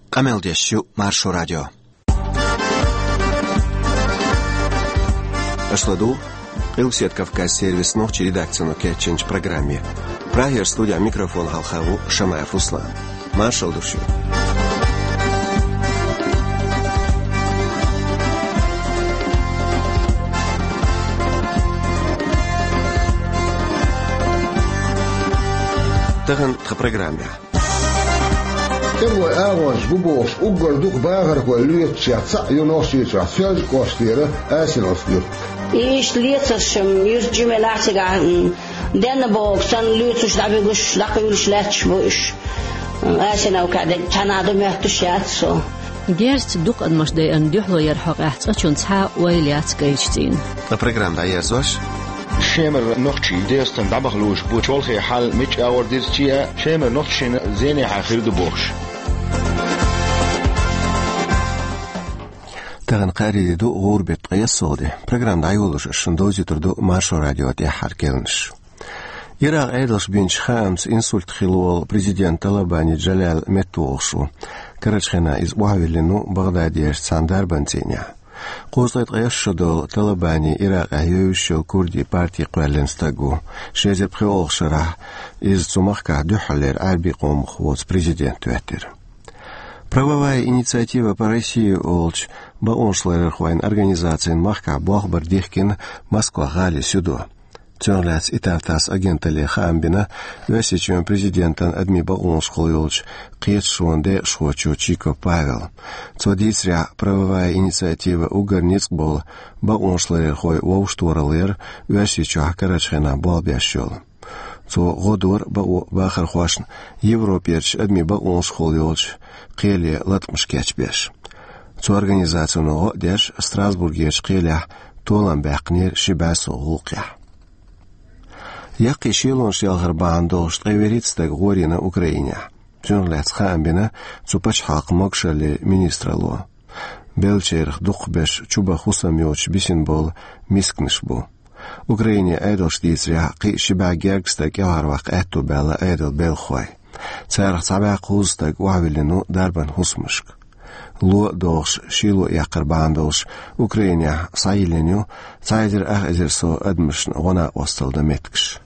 Qameldeshu Marsho Radio. Ашладу, Илсет Кавказ сервис ночи редакцию Кетченч программе. Прагер студия микрофон Халхаву Шамаев Услан. Маршал душу. Таган в программе. Тевой аванс губош угордук багар кой летча ца юношича связь костера асиновский. Иш летсашем юрджимелатига денбок сан летсуш дабигуш лакуш латчбуш асинов каде танадо мехтушатсо. Герст дук адмашдей ан дюхло ярхак ахтачун ца уайлят гейштин. На программе даерзош شامر نقشي ديستن دبخلوش بوشولخي حال مش اور ديستيا شامر نقشي زيني حخير دبوش تغن قاري دو غوربت قيسودي программ дайолуш шундози турду Маршо радио де харкелнш Ирак айдалш бинч хамс инсульт хилуал президент Талабани Джалал Метуошу Карачхана из Уавилину Багдадиеш Сандар Бантиня قوزت قیاس شده طلبانی عراق ایوشو کردی پارتی قلنستگو شجر بخیال شرح از زمخه دهلر عربی قوم خوات پرزیدنت وتر. Правовая инициатива по России олч ба оншлер хвайн организации махка блахбар дихкин Москва гали сюда. Тёрлац итартас агентали хамбина весичем президентан адми ба оншхолч қиетшонде шхочу Чико Павел. Цодисря правовая инициатива угарницк бол ба оншлер хой воуштурлер весичу Карачхена балбяшол. Цо годор ба бахар хвашн Европеч адми ба оншхолч қели латмшкечбеш. Цо организацияно деш Страсбургеш қеля толан бақнир шибасо гулқя. Яқи шилон шелгар баандош тайверитстаг гори на Украине. Журналист хамбина цупач хақ мокшали министрало. Белчерх духбеш чуба хусамёч бисинбол мискнышбу. Украине айдош дисря қи шиба гергстаг яварвақ әтту бәла айдал белхуай. Царх цабақ хузстаг уавилину дарбан хусмышк. Лу дош шилу яқыр баандош Украине сайленю цайдер ах эзерсо адмышн гона осталда меткш.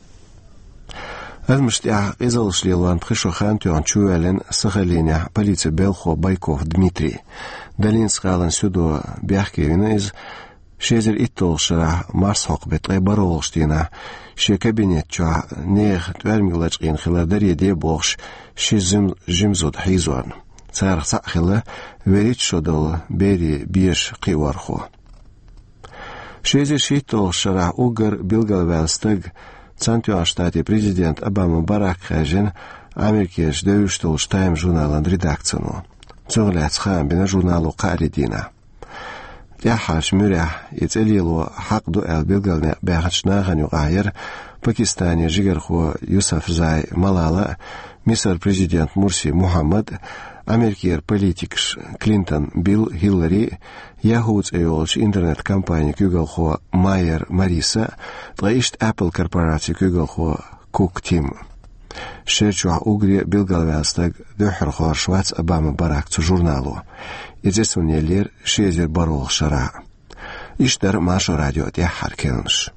Адмыштя изалшлилан пришохан тюан чуэлен Сахалиня полиция Белхо Байков Дмитрий. Далин скалан сюду бяхкевина из шезер иттолшара марсхок бетрей баролштина ше кабинет ча нех твермилачкин хиладари де бохш шизм жимзуд хизуан. Царх сахила верит шодол бери биеш қивархо. Шезер шиттолшара угар билгалвелстыг Цантюан штате президент Обама Барак Хажин Америкеш дөйштол штайм журналын редакцияну. Цогляц хамбина журналу Қаридина. Яхаш мюря ицелилу хақ дуэл билгалне бәғачнағаню айыр Пакистане жигарху Юсафзай Малала, Миср президент Мурси Мухаммад, Америкер политикш Клинтон Билл Хиллари, Яхудс эйолч интернет-компания кюгалху Майер Мариса, тлаишт Apple корпорация кюгалху Кук Тим. Шечуа угри билгалвястаг дөхрху Швац Обама Барак цу журналу. Изесунелер шезер барол шара. Иштар Маршо радио де харкелнш.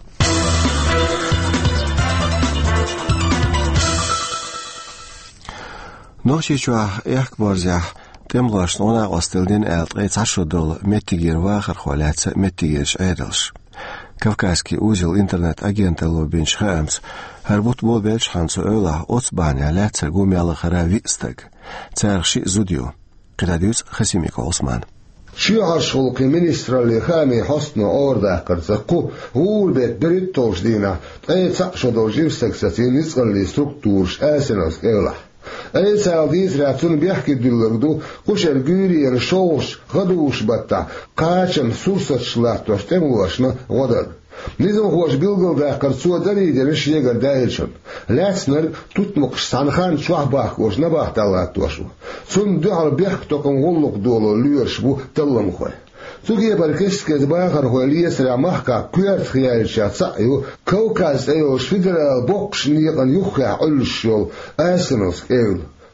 Ношичуа эхкборзях темлаш нона остелдин элтгай цашудол меттигер вахар хваляца меттигерш айдалш. Кавказский узел интернет-агента Лобинч Хамс харбут бобельш хансу ойла оцбаня ляцер гумяла хара вистаг. Царши зудио. Кредиус Хасимика Осман. شيعشول كمينستر اللي خامي حسن أورده كرزقو هول بيت بريتوش دينا أي تقشدو جيبسك ستين اللي ستركتورش آسنوس إيولا أي سالديز راتون بيحكي دلوردو قوش الجوري الشوش غدوش بطا قاشم سورسش لاتوش تموشنا غدر نظام هوش بيلغل ده كرسوه داري درش يقر دايلشن لاتسنر تطمقش سانخان شوح باك وش نباه تلاتوشو سن دهر بيحك توكم غلق دولو ليرش بو تلم خوي سوغي بركشك باخر هو ليسرع محكا كويرت خيالشا تسعيو كوكاز ايوش فيدرال بوكش نيقن يخيع علشول اسنوس ايول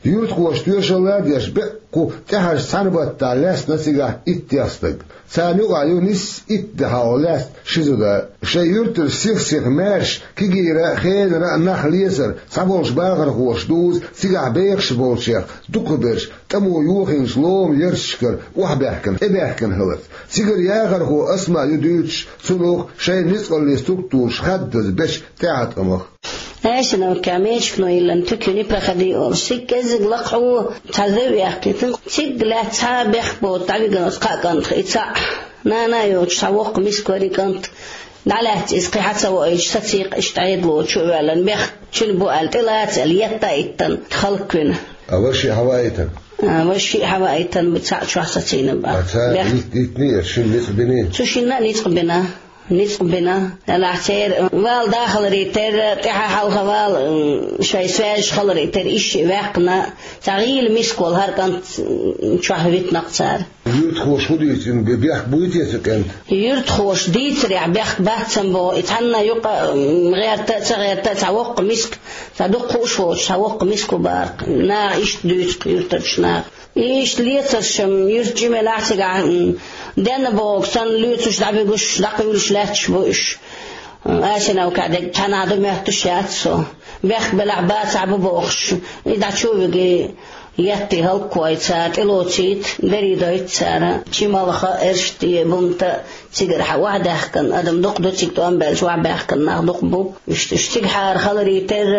يرتقوش تيوشلاد يشبقو تحر سنبت تالاس نسيقا اتياستق سانيوغا يونيس اتحاولاس شزودا شي يرتر سيخ مارش كيجيرا خيدرا نخليسر سابولش باغر خوش دوز سيقا بيخش بولشيخ دوكبرش تمو يوخين شلوم يرشكر وحباحكن اباحكن هلت سيقر ياغر هو اسما يدوش سنوخ شي نسقل لي ستوكتور شخدز بش تعت امخ عشنا وكاميش كنو إلا نتكني بخدي أول سكز لقعو تعذب يحكي سك لا تابخ بو تعبيق نسقا كنت إتسع نانا يوش تعوق مسكوري كنت نعلات إسقي حتى وإيش تسيق إشتعيد لو شوالا بيخ شنبو التلات اليتا إتن خلقنا أوشي حوايتن وشي حوايتن بتسع شو حساسين بقى إتنير شو نسبنين شو شنا نسبنا نسبنا العتير وال داخل ريتر تحا حلقة وال شوي سواج خل ريتر إشي واقنا تغييل مسكول هر كانت شهويت نقصار يرتخوش خديت بيح بويتيسك أنت يرتخوش ديتريع بيح باتسن بو اتحنا يقى غير تعوق مسك تدقوش وش تعوق مسكو بارك نا إيش دوت يرترش نا إيش ليترشم يرجم العتيق عن دنا بوك سن ليتوش دعبيقوش دقيولش لاتش بوش عشنا وكذا كان عدم يهتشات سو بيخ بالعبات عبو بوخش إذا تشوفي ياتي هالكويتات إلوتيت دريدويت سارة شمالخا إرشتي بمتا تيجرح واحد كان أدم دق تيجتو أمبرش واحد كان ناخدق بو يشتيج حار خلري تر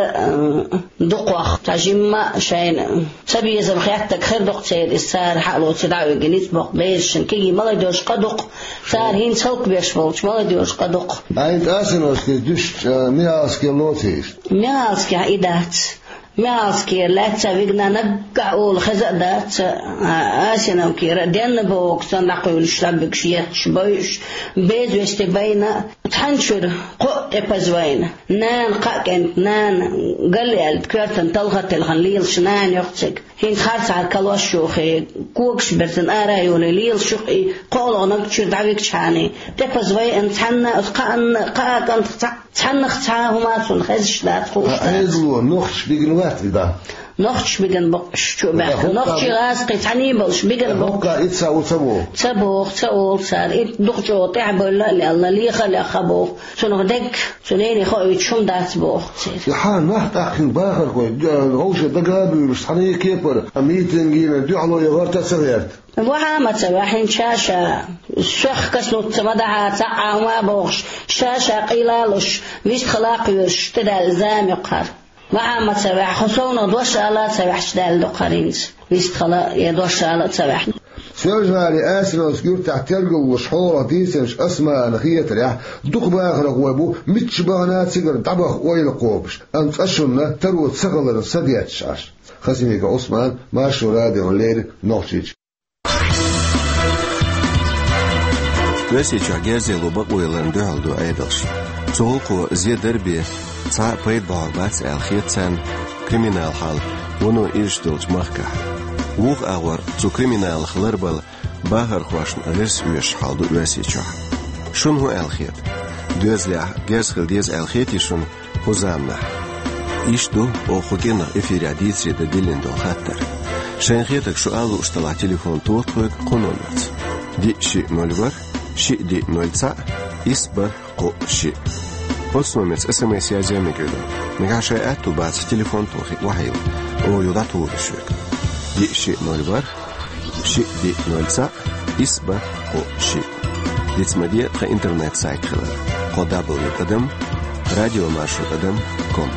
دقوخ تجمع شين سبي يزم خياتك خير دق تير السار حقلو تدعو جنيت بق بيش كي ما يدوش قدق سار هين سلك بيش بولش ما يدوش قدق أنت أسنوس دوش مياسك لوتيش مياسك إدات مالسكي لا تبينا نقع والخزق دات آسنا وكيرا دين بوك سنقول شربك شيخ بويش بيز ويستبينا تحنشر قوت بزوين نان قاكنت نان قال لي الكرتن تلغت الخليل شنان يختك هين خارس على كلاش شوخي كوكش برتن آرايون ليل شوخي قولوا نكتشر دعويك شاني تبزوين تحنا قاكن تحنا ختاهما سن خزش لا تخوش أيضا نخش بيجنوات بدا نخش بيجن بقش شو بح نخش غاسقي تعني بلش بيجن بقى إتساو تبوخ صار دخجو تعبل لا الله لي خلي خبوخ سنو دك سنيني خوي شوم دات بوخ يحان ما تأخذ باخر كوي غوش دقابي مش حني كيبر ميتنجين دعلو يغرت سريرت وعامة واحد شاشة الشخ كسنو تمدعها تعا وما بوخش شاشة قيلالش ويش خلاقيوش تدال زام يقهر وعامة واحد خصونا دوش على سواح شدال دقارينز ويش خلاق يدوش على سواح سيرجعلي آسنا سكير تحترق وشحورة ديسنش أسماء نخية ريح دق باخر قوابو متشبهنات سيقر دعبخ ويل قوبش أنت أشرنا تروت سغلر سديات شاش خسيميك عثمان ماشو رادي ولير نوشيج Vesicā Gerzielu bagoilen duhaldu eidalš. Zolko ziedarbi ca peidbāl bāc elhietcen krimināl hal unu irštulč mahkā. Uğ ağvar zu krimināl hlırbal bahar huaşn vers üyeş haldu vesicā. Şun hu elhiet. Dözliah Gerzhil diez elhietişun huzamna. İştu o hugena efirya ditsrida dilindol hattar. Şenhietak şu alu ustala telefon tuotkoyk kononats. Di şi 0 شي دي 0 إسبر قو شي بوتسنوميتس SMS يازيامي قيلو مقاشا أتو بات تليفون توخي وحيو أو يضعطو بشوك دي شي 0 شي دي 0 إسبر قو شي دي تسمدية خا إنترنت سايت خلال قو www.radiomarshrut.com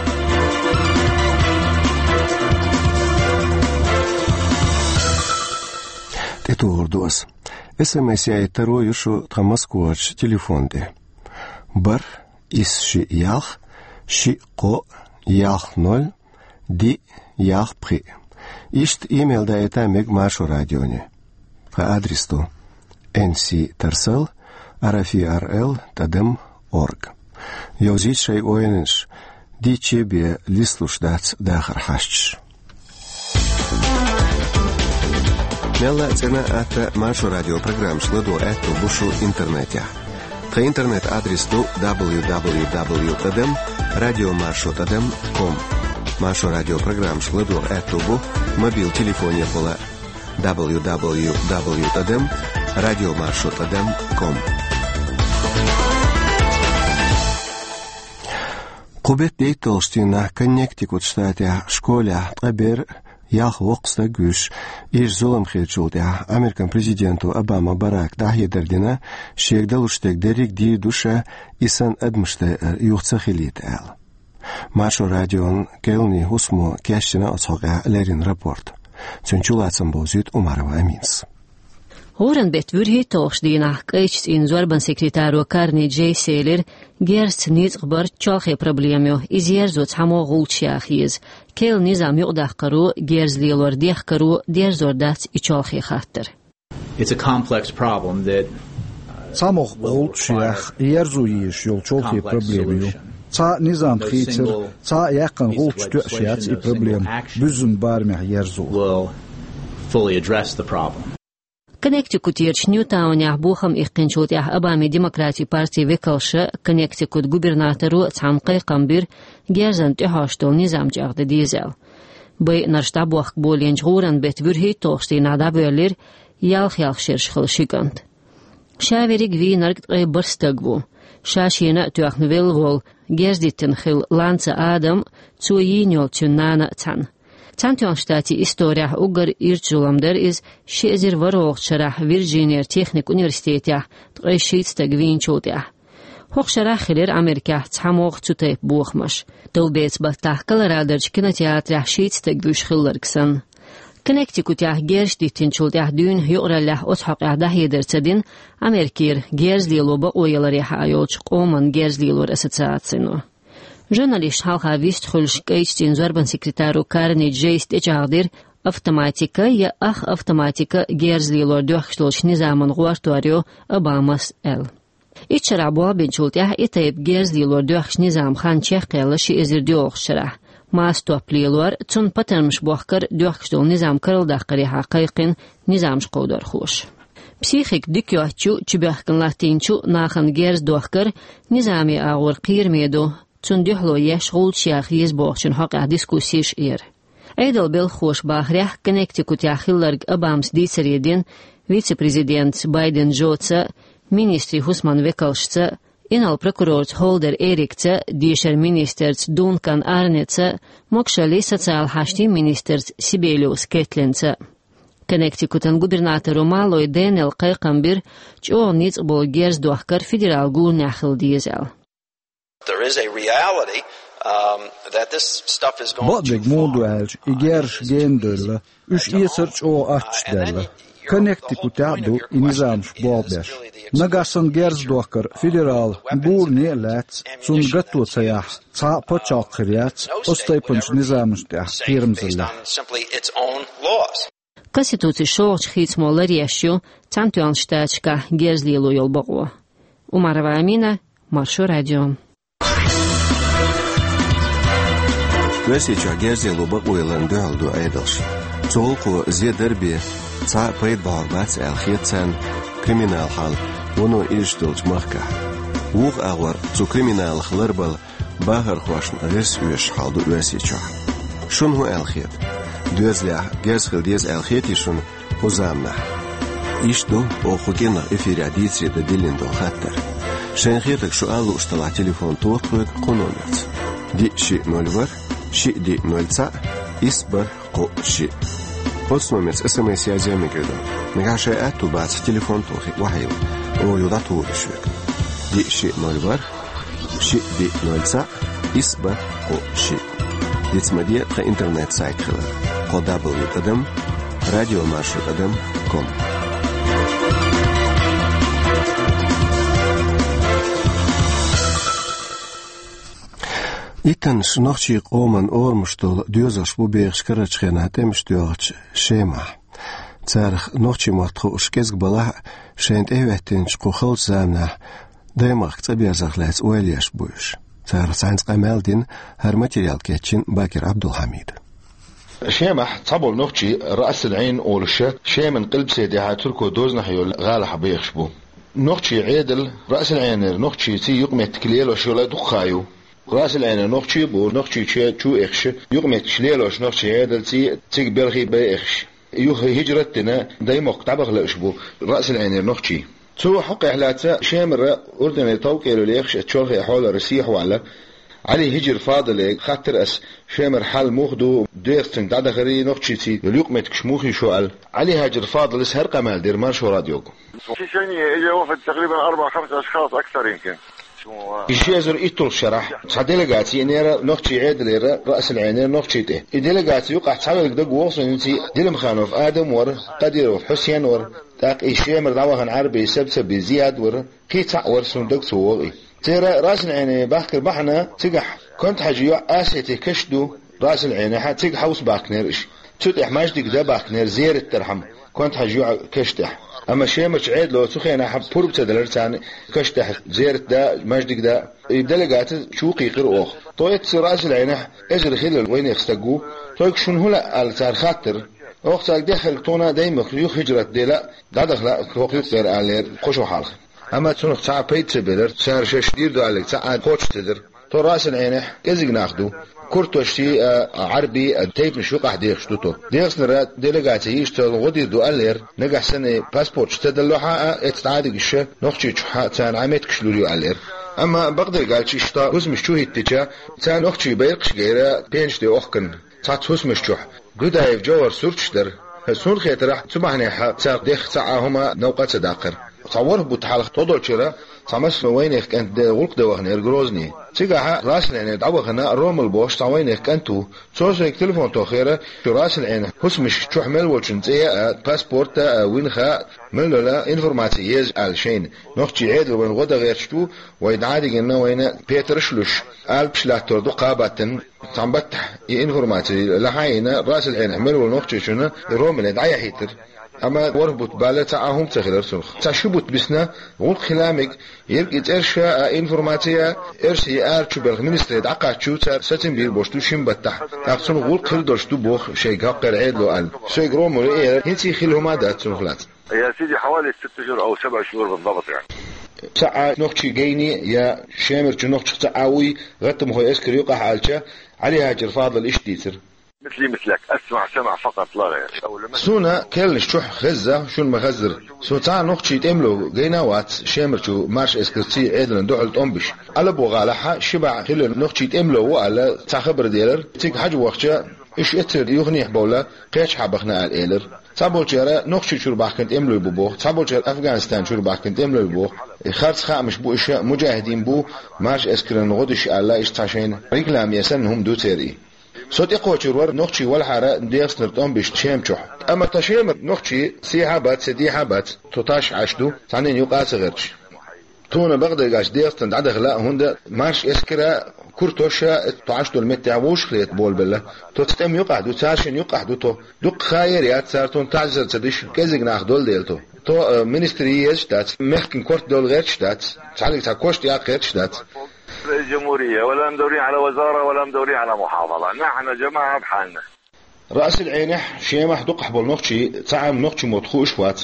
تتو هردوس SMS я итаро юшу тхамаскуач телефонде. Бар ис ши ялх, ши ко ялх 0, ди ялх при. Ишт имейл да это мег машу радионе. Ха адресту nctarsel@rfrl.org. Йозит шей оенеш ди чебе лислушдац дахар хашч. Мелла цена ата машу радиопрограмм шладу эту бушу интернете. Та интернет адрес ду www.radiomarshrut.com. Машу радиопрограмм шкладур этубу мобил телефоне пола www.radiomarshut.com. Кубет дейтолштина Коннектикут штате школе Абер Ялх Вокста Гуш иш золом хечулдя Американ президенту Обама Барак дахедердина шегдалуштек дерик ди душа исан адмште юхцахилит эл. Машу радион келни хусмо кяшина отсога лерин рапорт. Цунчулацам бозит Умарова Аминс. Horen bet vurhitoos dina kaichts in zorban sekretaro Carney J. Saylor gerst nizgbar chalche problemio izierzot hamo gulchiachiz kel nizam yuqdaqaru gerzlilor diaqaru derzordats ichalche khatter. It's a complex problem that Самох гулchiach yerzuyish yolcholche problemio Ca nizam khitser ca yaqan gulchtuashats I problem büzün barmeh yerzu will fully address the problem. Connecticut Newtown بوخم إقنشوت أبامي ديمقراطي بارتي وكالشة Connecticut губернатору цамقي قنبير جيرزن تحاشتول نظام جاغد ديزل بي نرشتابوخ بولينج غورن بيت ورهي توغشتي نادا بولير يالخ شرشخل شيكانت شاوريق في نرقت غي برستقبو شاشينا توخ نويل وول جيرزدي تنخل لانца آدم تسويينيول تنانا تان Цантион штати история угар ирчуламдер из шезер варогчарах Вирджиния техник университетя трэшитста гвинчотя. Хохшарах хилер Америка цамог цутеп бухмаш. Толбец балтах Колорадоч кинотеатра шитста гвушхиллерксан. Коннектикутях гершди тинчултях дюн юраллах отхақ дахедерцедин Америкир герздилоба оялареха айолч қоман герздилор ассоциацину. Журналист халха вистхулш кейстин зорбан секретару Carney J. Saylor автоматика я автоматика герзлилор дөхшлош низаман гуартуарио Обамас эл. Ичрабуа бенчултях итайб герзлилор дөхш низам хан чехкелы ши эзирдиохшара. Мастуаплилор цун патермш бохкар дөхштол низам кырылдаққари хақайқин низамш қоудар хуш. Психик дикёчу чубяхкан латинчу нахан герз дохкар низами агур қирмеду Цундихло яшгул шиах езбохчун хақа дискуссиш Эйдал бел хош бахрях Connecticut яхилларг Обамс дицередин вице-президент Байден Джоца, министри Хусман Векалшца, инал прокурорц Холдер Эрикца, дишер министерц Дункан Арнеца, мокшали социал хашти министерц Сибелиус Кетленца. Connecticut'an губернатору Малой Дэнел Кайкамбир чо ниц бол герз дохкар федерал гул нахил дизел. There is a reality that this stuff is going to fall. Igersh gendel, üsh research o açdel. Connecticut adu inizamsh bolbesh. Nagasan gerz dohkar federal gurni lats sun gatocayah ca pochaqriyats ostaypunch nizamsh firmzilla. Simply its own laws. Конституци шоуч хитсмолариашю цантуан штачка герзлилу йолбогу. Умарова Амина, Машу радио. Весича герзлилу богуйлан дöldu айдалш. Цолку зедерби ца пайдбарбац алхитсан криминал хал уну иштулч махка. Ух агвар цу криминал хларбал багар хвашн рес үш халду весича. Шунху алхит. Düzler gersel dies elchitischen Husamna. Ishtu o khugena efiradietse de dilindo khatter. Shenkhirek shualu ustala telefon to'qlik qo'nonet. Di shi 0 shi di 0 isbar qo shi. Postnomets SMS yazıya girdi. Megasha atubat telefon to'qi wahil. O yudatu shuk. Di shi 0 shi di 0 isbar qo shi. Дитсмадия қа интернет сайт хила. www.radiomarshut.com. Итан шнохчи qomан ормштол дюзаш бу беғшкарачхена темштёгч шема. Царх нохчи мартху ушкезг бала шент эветтинч қохол замна даймах цабязахлац уэльяш буш. Цар сайнс қамалдин هر материал кетчин Бакир Абдулхамид. شيمح صبوا نوختي رأس العين أولشة شيمن قلب سيدها تركو دوزنا حيول غالح بيخشبو نوختي عيدل رأس العين نوختي تي يقمت كليل وشولا دخايو راس العين نقشي بو نقشي شو إخش يقمت شليلوش نقشي هذا تيج بلغي بإخش هجرتنا دايما قطعبغ لأشبو رأس العين نقشي تو حق إحلاتا شامر أردن توقيلو ليخش تشولخي حول رسيح وعلا علي هجر فاضل خاطر أس شامر حال موخدو ديرتن دادا غري نقشيتي اليوقمت كشموخي شوال علي هاجر فاضل اسهر قمال دير مارشو راديوكو في شيء اجى وفد تقريبا 4-5 اشخاص اكثر يمكن الشيء إيطول شرح ديليغاتي نيرا نقشي عيد ليرا رأس العينين نقشيته ديليغاتي يقع تحاول دق وصل انتي ديلم خانوف آدم ور قدير حسين ور تاق الشيء دعوة عربي سبت بزياد ور كي تعور صندوق سوقي ترى رأس العين بحكر بحنا تقح كنت حاجيو آسيتي كشدو رأس العين حتى حوس باكنيرش تدح ماجدك ده باكنير زير الترحم كنت حاجيو كشتح اما شيء مش عيد لو تخينا حب بورب تدلرتان كشتح زير ده ماجدك ده يدلقات شوقي قرؤوخ طويت رأس العين اجر خلال وين يخستقو طويك شنو هلا على خاطر وقت داخل تونا دايما يخ هجرت ديلا دخل وقت غير على خوشو حال اما تنخ تاع بيت بيدر صار شي شدير دو عليك تاع كوتش تدر تو راس العين كزق ناخدو كورتوشتي عربي تيب نشوق احديخ شتوتو ديخ نرا ديليغاتي يشتغل غدي دو الير نجح سنه باسبورت تدلوها اتعادق الش نخشي تان عميت كشلوليو الير اما بقدر قال شي شتا وز مش شو هيتجا تان نخشي بيقش غيره بينش دي اوخكن تات وز مش شح غدايف جوهر سورتشدر سون خيترح تبعني حق ديخ تاعهما نوقات داقر تصور بتحالخ تودل شرا تمس وينك كانت غلق دوغنير جروزني تيجا راس العين دعوغنا روم البوش تاوينك كانتو توسك تليفون توخيره في راس العين حس مش تحمل وشنتي باسبورت وينخا ملولا انفورماتيز الشين نختي عيد وين غدا غير شتو ويدعادي انه وين بيترشلوش البشلاتور دو قابتن تنبتح انفورماتي لحاينا راس العين عملوا نختي شنو روم الدعايه حيتر اما وربط بالا تاعهم تغير سرخ تشبط بسنا غول خلامك يرقت ارشا انفورماتيا ارشي ارچو بل منستريد عقاچو تر ستن بير بوشتو شيمبتح تاقسن غول خل دوشتو بوخ شي قاقر عيدلو ال شي غرومو ايه انتي خلهما دات سنخلات يا سيدي حوالي 6 شهور او 7 شهور بالضبط يعني ساعة نوخشي جيني يا شامر نوخش تعاوي غتم هو اسكر يقع عالشا علي هاجر فاضل اشتيتر مثلي مثلك سمع فقط لا غير سونا كل شح خزة شو المخزر سو تاع نقشي تملو جيناوات شامرتو مارش اسكرتي عيدلن دوحل أمبش على بوغالحة شبع خلال نقشي تملو وعلى تاع خبر ديلر تيك حاجة وقتها إيش اتر يغنيح بولا قيش حبخنا على الإيلر تابوجرا نقشي شو باكنت املو ببوخ تابوجر أفغانستان شو باكنت املو ببوخ خارج خامش بو إيش مجاهدين بو مارش اسكرن غدش على إيش تاشين رجلام يسنهم دو تيري صوت يقوى شروار نقشي والحارة ديس نرتون بيش تشيمشوح أما تشيمر نقشي سيحابات سديحابات توتاش عشدو تعنين يقاس غيرش تونا بغدا قاش ديس تندعد غلاء هندا مارش اسكرا كورتوشا تعشدو المتعوش خليت بول بالله تو تتم يقعدو تاشين يقعدو تو دق خايريات سارتون تعزر تدش كزيق ناخدول ديلتو تو منستري يشتات مخكن كورت دول غير شتات تعلق تاكوشت يا غير شتات الجمهورية ولا مدورين على وزارة ولا مدورين على محافظة نحن جماعة بحالنا رأس العينح شيمح دقح بالنقشي تعام نقشي مدخوش وات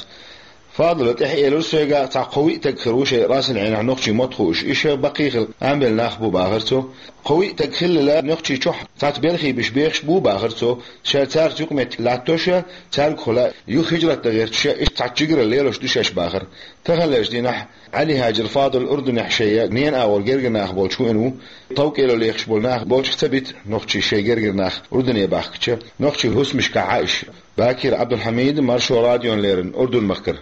فاضل تحقي للسيقا تاع قوي تكخروش راس العينح نقشي مدخوش إيش بقيخل عامل ناخبو باغرتو قوي تكخل لا نقشي شح تاعت بيرخي بيش بو باغرتو شاتار تقمت لاتوشا تال خلا يو خجرة تغيرتش إيش تعجقر الليلوش دوشاش باغر تغلش دينح علي هاجر فاضل الأردن حشية نين أول جرجر ناخ بول شو إنه طوق إلو ليخش بول ناخ بول ثبت نقشي شيء جرجر ناخ أردن يباخش نقشي هوس مش كعايش باكر عبد الحميد مارشو راديو ليرن أردن مخكر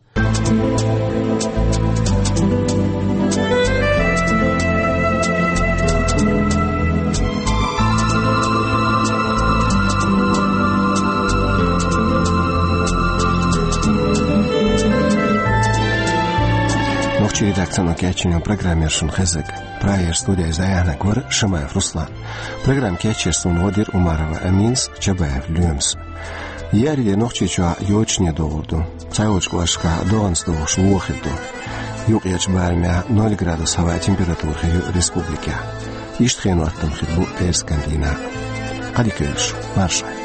Ногчи редакцияны кечинен программершин хезек. Проер студия Заяна Гор Шамаев Руслан. Программ кечерсун Водир Умарова Аминс Чабаев Люмс. Яри ногчи ча йочне доғырду. Цайлыч клашка доғанс доғыш уохилду. Юқ яч бармя 0 градус хава температура республика. Иштхен ваттан хилбу перскандина. Адикелш. Маршай.